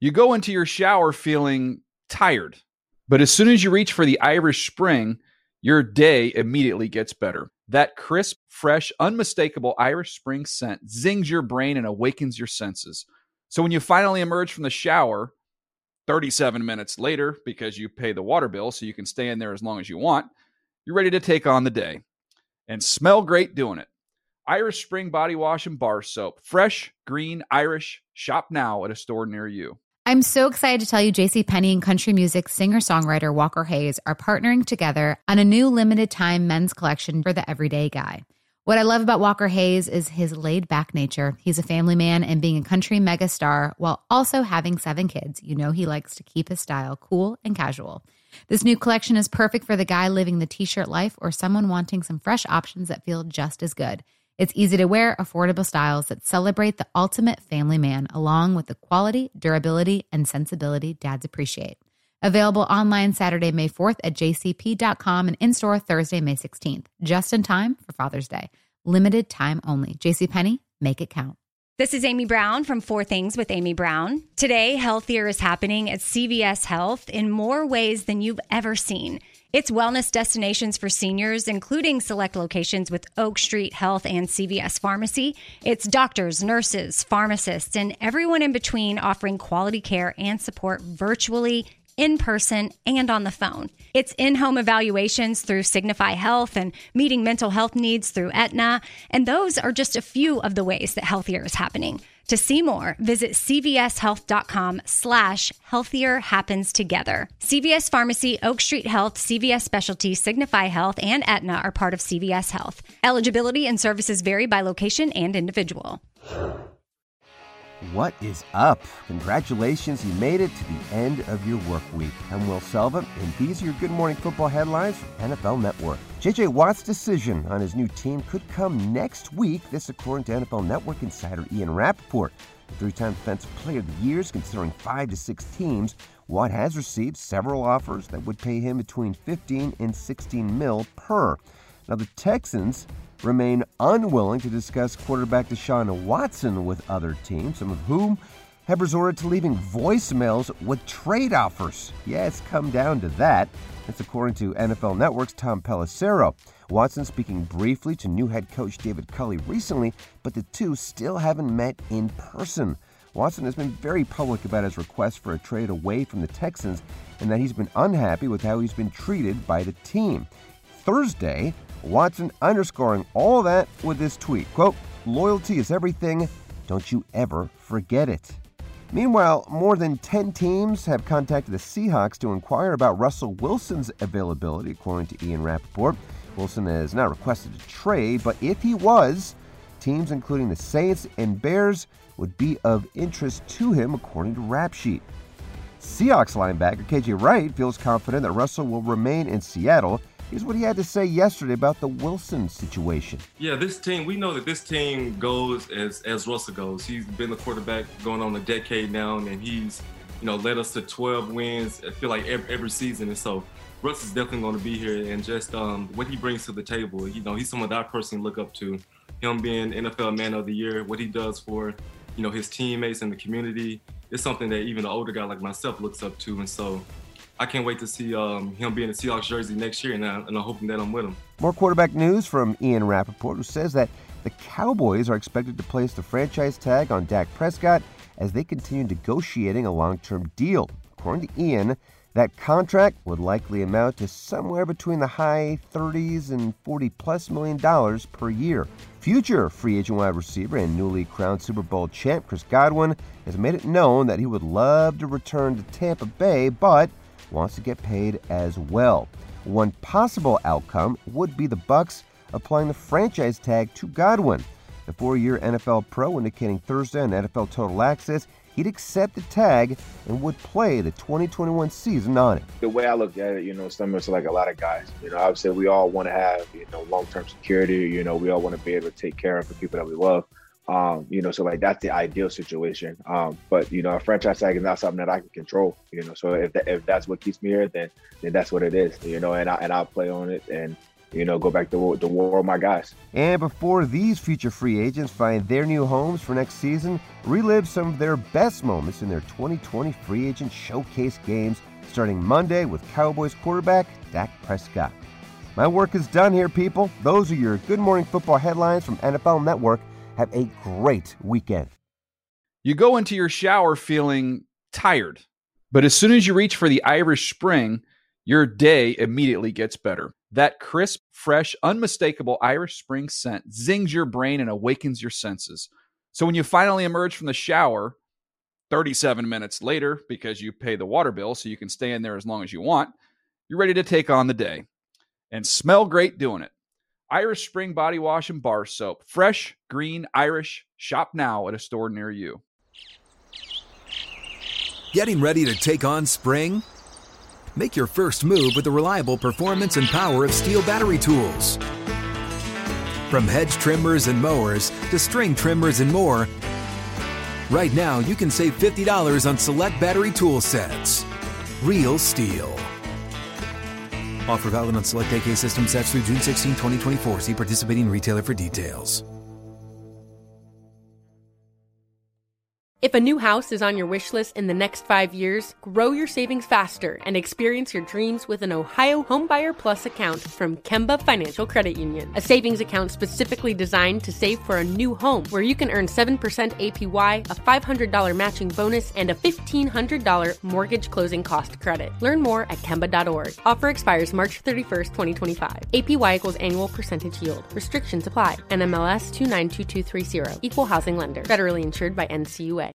You go into your shower feeling tired, but as soon as you reach for the Irish Spring, your day immediately gets better. That crisp, fresh, unmistakable Irish Spring scent zings your brain and awakens your senses. So when you finally emerge from the shower 37 minutes later, because you pay the water bill so you can stay in there as long as you want, you're ready to take on the day and smell great doing it. Irish Spring Body Wash and Bar Soap. Fresh, green, Irish. Shop now at a store near you. I'm so excited to tell you JCPenney and country music singer-songwriter Walker Hayes are partnering together on a new limited-time men's collection for the everyday guy. What I love about Walker Hayes is his laid-back nature. He's a family man, and being a country megastar while also having 7 kids, you know he likes to keep his style cool and casual. This new collection is perfect for the guy living the t-shirt life or someone wanting some fresh options that feel just as good. It's easy to wear, affordable styles that celebrate the ultimate family man, along with the quality, durability, and sensibility dads appreciate. Available online Saturday, May 4th at jcp.com and in-store Thursday, May 16th. Just in time for Father's Day. Limited time only. JCPenney, make it count. This is Amy Brown from 4 Things with Amy Brown. Today, healthier is happening at CVS Health in more ways than you've ever seen. It's wellness destinations for seniors, including select locations with Oak Street Health and CVS Pharmacy. It's doctors, nurses, pharmacists, and everyone in between offering quality care and support virtually, in person, and on the phone. It's in-home evaluations through Signify Health and meeting mental health needs through Aetna. And those are just a few of the ways that healthier is happening. To see more, visit cvshealth.com/healthier happens together. CVS Pharmacy, Oak Street Health, CVS Specialty, Signify Health, and Aetna are part of CVS Health. Eligibility and services vary by location and individual. What is up? Congratulations, you made it to the end of your work week. I'm Will Selva, and these are your Good Morning Football headlines from NFL Network. J.J. Watt's decision on his new team could come next week, this according to NFL Network insider Ian Rappaport. The 3-time Defensive Player of the Year is considering 5 to 6 teams. Watt has received several offers that would pay him between $15 and $16 million per. Now, the Texans remain unwilling to discuss quarterback Deshaun Watson with other teams, some of whom have resorted to leaving voicemails with trade offers. Yeah, it's come down to that. That's according to NFL Network's Tom Pelissero. Watson speaking briefly to new head coach David Culley recently, but the two still haven't met in person. Watson has been very public about his request for a trade away from the Texans and that he's been unhappy with how he's been treated by the team. Thursday, Watson underscoring all that with this tweet, quote, "Loyalty is everything. Don't you ever forget it." Meanwhile, more than 10 teams have contacted the Seahawks to inquire about Russell Wilson's availability, according to Ian Rappaport. Wilson has not requested a trade, but if he was, teams including the Saints and Bears would be of interest to him, according to Rap Sheet. Seahawks linebacker KJ Wright feels confident that Russell will remain in Seattle. Here's what he had to say yesterday about the Wilson situation. Yeah, this team, we know that this team goes as Russell goes. He's been the quarterback going on a decade now, and he's, led us to 12 wins, I feel like every season. And so Russ is definitely going to be here, and just what he brings to the table, he's someone that I personally look up to. Him being NFL Man of the Year, what he does for, his teammates and the community, it's something that even an older guy like myself looks up to. And so I can't wait to see him be in the Seahawks jersey next year, and I'm hoping that I'm with him. More quarterback news from Ian Rappaport, who says that the Cowboys are expected to place the franchise tag on Dak Prescott as they continue negotiating a long-term deal. According to Ian, that contract would likely amount to somewhere between the high 30s and $40+ million per year. Future free agent wide receiver and newly crowned Super Bowl champ Chris Godwin has made it known that he would love to return to Tampa Bay, but wants to get paid as well. One possible outcome would be the Bucs applying the franchise tag to Godwin. The 4-year NFL pro indicating Thursday on NFL Total Access he'd accept the tag and would play the 2021 season on it. The way I look at it, similar to like a lot of guys, obviously we all want to have, long-term security, we all want to be able to take care of the people that we love. So like that's the ideal situation. But a franchise tag is not something that I can control. So if that's what keeps me here, then that's what it is. And I'll play on it, and go back to the war with my guys. And before these future free agents find their new homes for next season, relive some of their best moments in their 2020 free agent showcase games, starting Monday with Cowboys quarterback Dak Prescott. My work is done here, people. Those are your Good Morning Football headlines from NFL Network. Have a great weekend. You go into your shower feeling tired, but as soon as you reach for the Irish Spring, your day immediately gets better. That crisp, fresh, unmistakable Irish Spring scent zings your brain and awakens your senses. So when you finally emerge from the shower, 37 minutes later, because you pay the water bill so you can stay in there as long as you want, you're ready to take on the day. And smell great doing it. Irish Spring Body Wash and Bar Soap. Fresh, green, Irish. Shop now at a store near you. Getting ready to take on spring? Make your first move with the reliable performance and power of Steel battery tools. From hedge trimmers and mowers to string trimmers and more, right now you can save $50 on select battery tool sets. Real Steel. Offer valid on select AK system sets through June 16, 2024. See participating retailer for details. If a new house is on your wish list in the next 5 years, grow your savings faster and experience your dreams with an Ohio Homebuyer Plus account from Kemba Financial Credit Union. A savings account specifically designed to save for a new home, where you can earn 7% APY, a $500 matching bonus, and a $1,500 mortgage closing cost credit. Learn more at Kemba.org. Offer expires March 31st, 2025. APY equals annual percentage yield. Restrictions apply. NMLS 292230. Equal housing lender. Federally insured by NCUA.